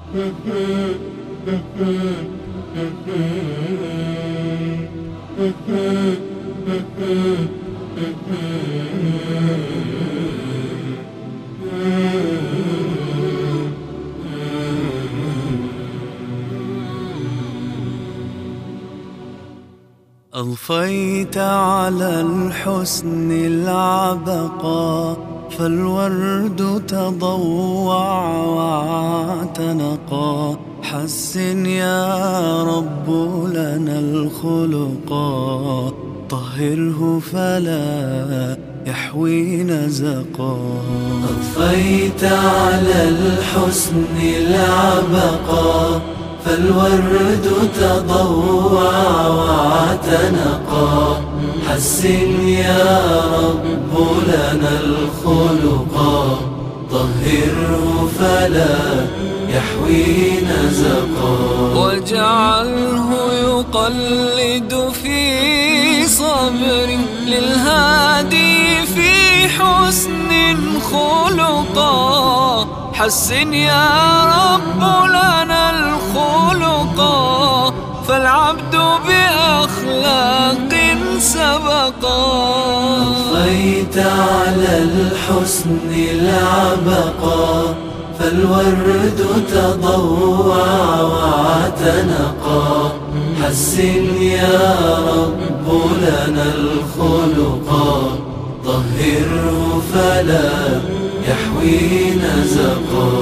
أضفيت على الحسن العبقى، فالورد تضوع واعتنقا. حسن يا رب لنا الخلقا، طهره فلا يحوي نزقا. أضفيت على الحسن العبقا، فالورد تضوع واعتنقا. حسن يا رب لنا الخلقا، طهره فلا يحوي نزقا. واجعله يقلد في صبر للهادي في حسن خلقا. حسن يا رب لنا الخلقا، فالعبد بأخلاق سبقا. أضفيت على الحسن العبقا، فالورد تضوع واعتنقا. حسن يا رب لنا الخلقا، طهره فلا يحوي نزقا.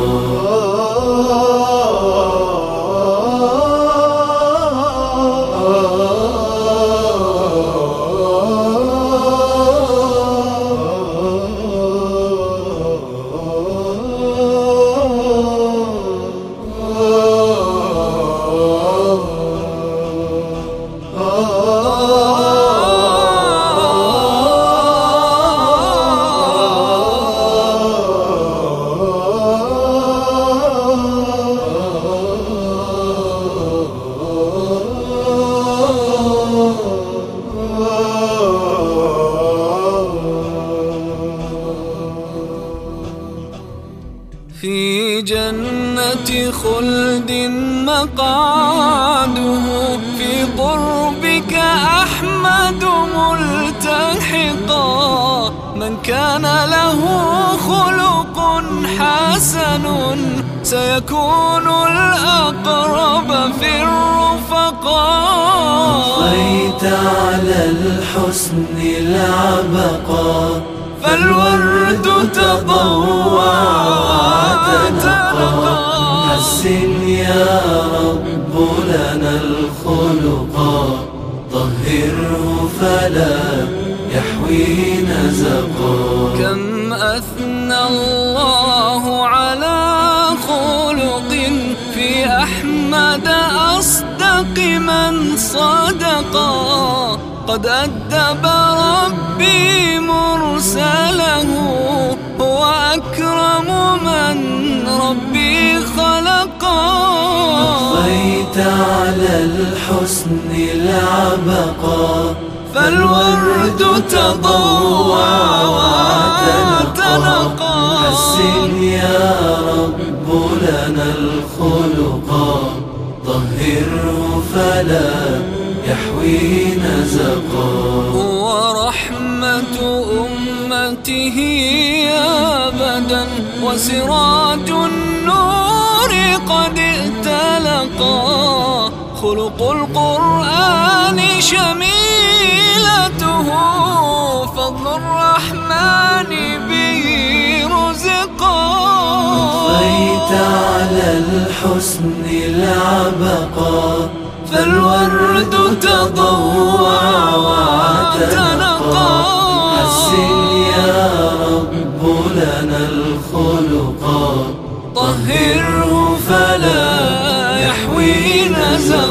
في جنة خلد مقعده، في قربك أحمد ملتحقا. من كان له خلق حسن، سيكون الأقرب في الرفقاء. أضفيت على الحسن العبقا، فالورد تضوع واعتنقا. حسن يا رب لنا الخلقا، طهره فلا يحوي نزقا. كم أثنى الله على خلق في أحمد أصدق من صدقا. قد أدب ربي مرسله، هو أكرم من ربي خلقا. أضفيت على الحسن العبقا، فالورد تضوع واعتنقا. حسن يا رب لنا الخلقا، طهره فلا يحوي نزقا. ورحمة أمته أبدا، وسراج النور قد ائتلقا. خلق القرآن شميلته، فضل الرحمن به رزقا. أضفيت على الحسن العبقا، فالورد تضوع واعتنقا. حسن يا رب لنا الخلقا، طهره فلا يحوي نزقا.